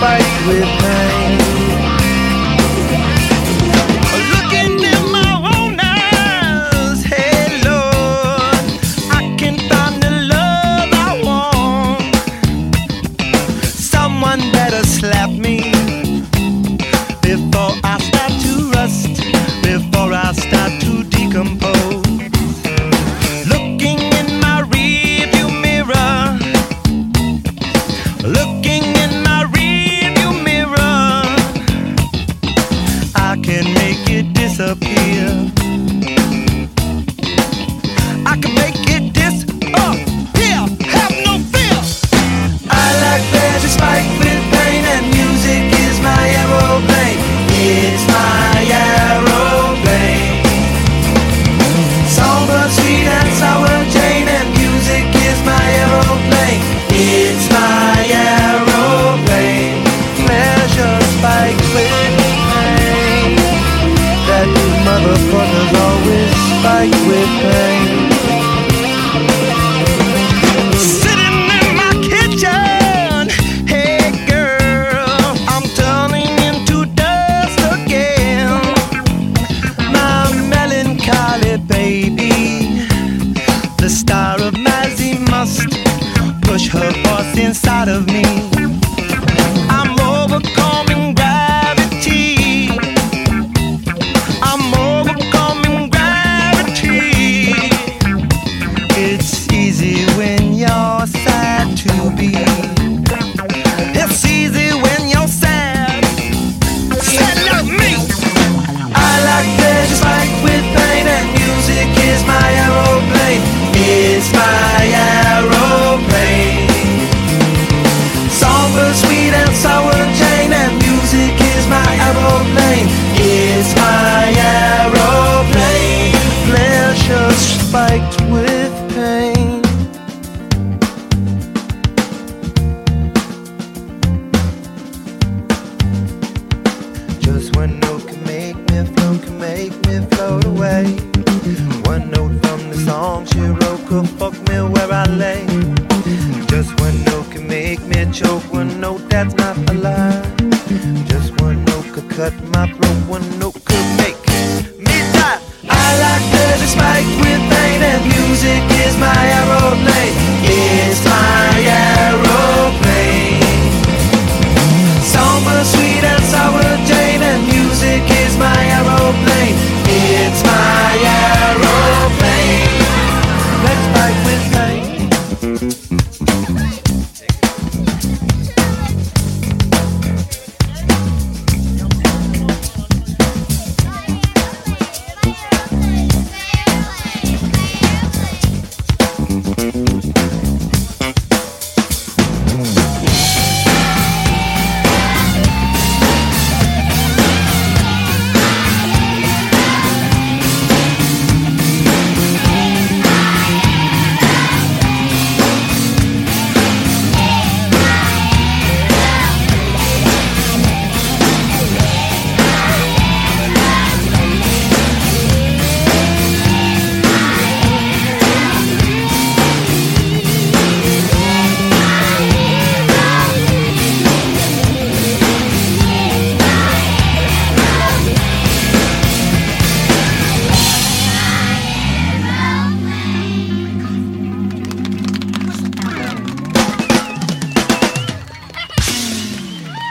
spike with pain. Looking in my own eyes, hey Lord, I can find the love I want. Someone better slap me before I start to rust, before I start to decompose. Looking in my rearview mirror, looking in my rearview mirror, I can make it disappear. I can make it disappear. Have no fear. I like pleasure spiked with pain, and music is my aeroplane. It's my aeroplane. Somber, sweet and sour Jane, and music is my aeroplane. It's my aeroplane. Pleasure spiked with pain. That motherfucker's always spiked with pain. Sitting in my kitchen, hey girl, I'm turning into dust again. My melancholy baby, the star of Mazzy must push her voice inside of me. I'm overcoming gravity. I'm overcoming gravity. It's easy when you're sad to be. It's easy when you're sad. Sad like me. I like pleasure spiked with pain, and music is my aeroplane. It's my aeroplane. Somber, sweet and sour Jane, and music is my aeroplane. It's my aeroplane. Pleasure spiked with pain. Just one note can make me float away. One note from the song she wrote could fuck me where I lay. Just one note can make me choke. One note that's not a lie. Just one note could cut my throat. One note